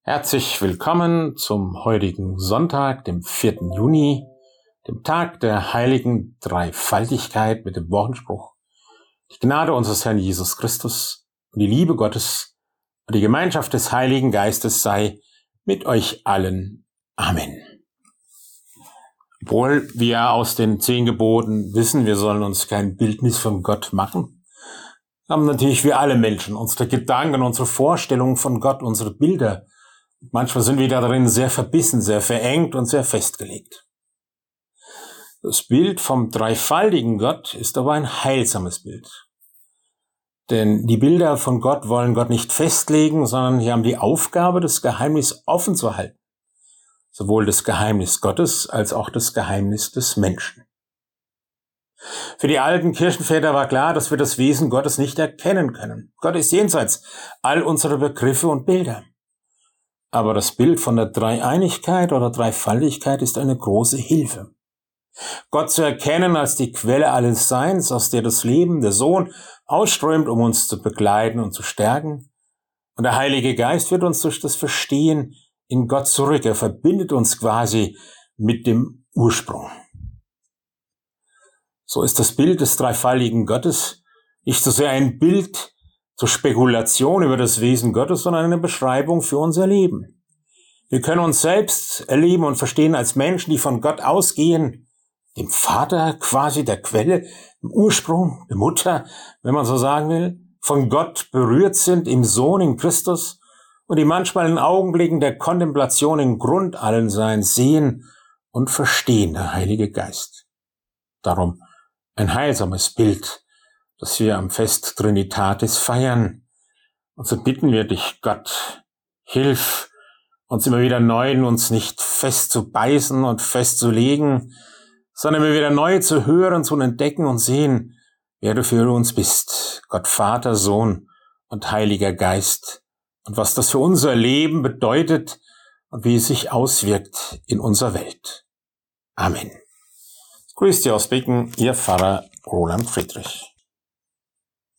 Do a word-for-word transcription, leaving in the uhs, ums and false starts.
Herzlich willkommen zum heutigen Sonntag, dem vierten Juni, dem Tag der heiligen Dreifaltigkeit mit dem Wochenspruch: Die Gnade unseres Herrn Jesus Christus und die Liebe Gottes und die Gemeinschaft des Heiligen Geistes sei mit euch allen. Amen. Obwohl wir aus den zehn Geboten wissen, wir sollen uns kein Bildnis von Gott machen, haben natürlich wir alle Menschen unsere Gedanken, unsere Vorstellungen von Gott, unsere Bilder. Manchmal sind wir darin sehr verbissen, sehr verengt und sehr festgelegt. Das Bild vom dreifaltigen Gott ist aber ein heilsames Bild. Denn die Bilder von Gott wollen Gott nicht festlegen, sondern sie haben die Aufgabe, das Geheimnis offen zu halten. Sowohl das Geheimnis Gottes als auch das Geheimnis des Menschen. Für die alten Kirchenväter war klar, dass wir das Wesen Gottes nicht erkennen können. Gott ist jenseits all unserer Begriffe und Bilder. Aber das Bild von der Dreieinigkeit oder Dreifaltigkeit ist eine große Hilfe. Gott zu erkennen als die Quelle alles Seins, aus der das Leben, der Sohn, ausströmt, um uns zu begleiten und zu stärken. Und der Heilige Geist wird uns durch das Verstehen in Gott zurück. Er verbindet uns quasi mit dem Ursprung. So ist das Bild des dreifaltigen Gottes nicht so sehr ein Bild zur Spekulation über das Wesen Gottes, sondern eine Beschreibung für unser Leben. Wir können uns selbst erleben und verstehen als Menschen, die von Gott ausgehen, dem Vater quasi, der Quelle, dem Ursprung, der Mutter, wenn man so sagen will, von Gott berührt sind, im Sohn, in Christus, und die manchmal in Augenblicken der Kontemplation in Grund allen Seins sehen und verstehen, der Heilige Geist. Darum ein heilsames Bild, dass wir am Fest Trinitatis feiern. Und so bitten wir dich, Gott, hilf uns immer wieder neu, uns nicht festzubeißen und festzulegen, sondern immer wieder neu zu hören, zu entdecken und sehen, wer du für uns bist, Gott Vater, Sohn und Heiliger Geist, und was das für unser Leben bedeutet und wie es sich auswirkt in unserer Welt. Amen. Grüß dich aus Becken, Ihr Pfarrer Roland Friedrich.